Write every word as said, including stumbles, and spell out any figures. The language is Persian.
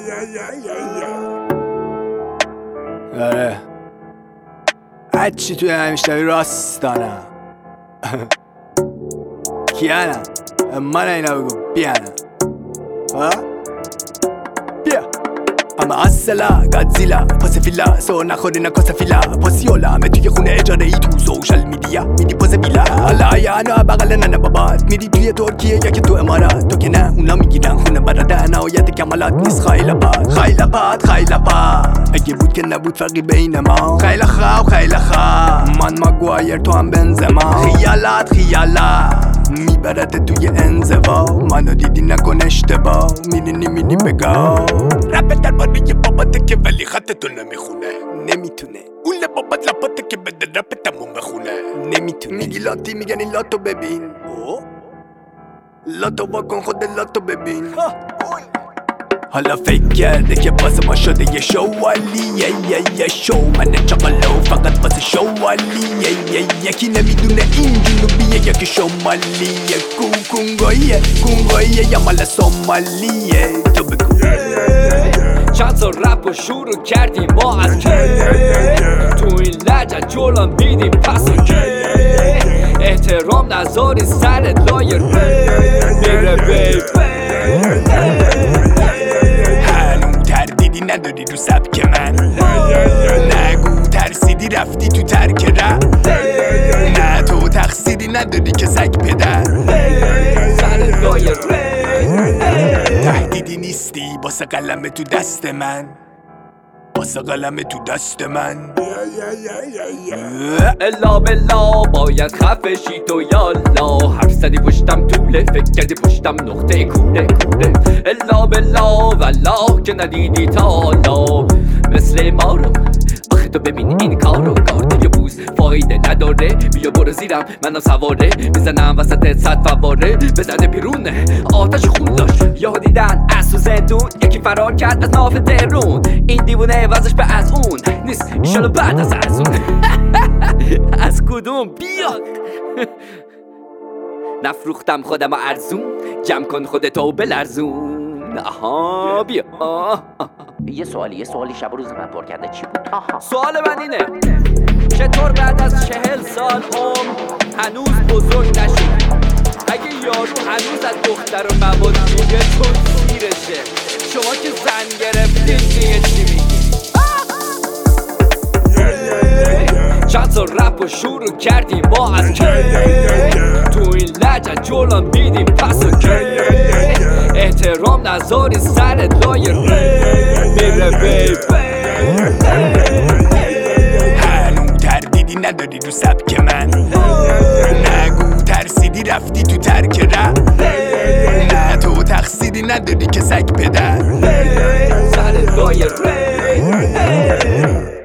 آره هرچی توی همیشتوی راستانم کیانم من اینا بگو بیانم بیا اما اصلا گادزیلا پاس فیلا سو نخوری نکاس فیلا پاسیولا همه توی خونه اجاره ای تو سوشل میدیا میدی پاس فیلا حالا یا انا بغل ننه بابات میری توی ترکیه یا که تو امارات تو که نه اونا میگیرن خونه براده نهایت کمالات نیست خیلی باد خیلی باد خیلی باد اگه بود که نبود فرقی بین ما خیلی خواب خیلی خواب من ماگوایر تو هم بنزما خیالات خیالات میبرد توی انزوا منو دیدی نکن اشتباه میرینی میری بگا رپ درباره یه باباته که ولی خطتو نمیخونه نمیتونه اون لبابات لپاته که بده رپ تموم بخونه نمیتونه میگی لاتی میگن این لاتو ببین لاتو واکن خود لاتو ببین حالا فکر کرده که باز ما شده یه شو والی یه یه یه شو من چقلو فقط باز شو والی یه یه یکی نمیدونه این جنوبیه یکی شمالیه کو کنگویه کنگویه یا مال سومالیه تو بگو چند تا رپ و شروع کردیم ما از که تو این لجن جولان بیدیم پس و که احترام نذاری سر لایر میره بیبی نداری رو سبک من نگو ترسیدی رفتی تو ترک رپ نه تو تقصیری نداری که سگ پدر سر لای تهدیدی نیستی باسه قلم تو دست من باسه قلم تو دست من الا بلا باید خفشی تو یالا حرف زدی پشتم طوله فکر کردی پشتم نقطه کوله کوله الا بلا والله که ندیدی تا حالا مثل ما رو آخه تو ببین این کارو کار یه بوز فایده نداره بیا برو زیرم منم سواره میزنم وسط صد فواره بزنه بیرونه آتش خون داشت یا دیدن از تو زندون یکی فرار کرد از ناف درون این دیوونه وزش به از اون نیست ایشالا بعد از از اون از کدوم بیا نفروختم خودم ارزون جمع کن خودتو بلرزون آها بیا آه. یه سوالی یه سوالی شب و روز من پر کرده چی بود؟ آها. سوال من اینه چطور بعد از چهل سال عمر هنوز بزرگ نشد اگه یارو هنوز از دختر و مواد میگه تو سیرشه شما که زن گرفتید دیگه چی میگی؟ چند تا رپ و شروع کردیم ما از که تو این لجن جولان بیدیم پس و که احترام نذاری سر لایر میره بیبی هنو تردیدی نداری رو سبک من نگو ترسیدی رفتی تو ترک رپ نه تو تقصیری نداری که سگ پدر سر لایر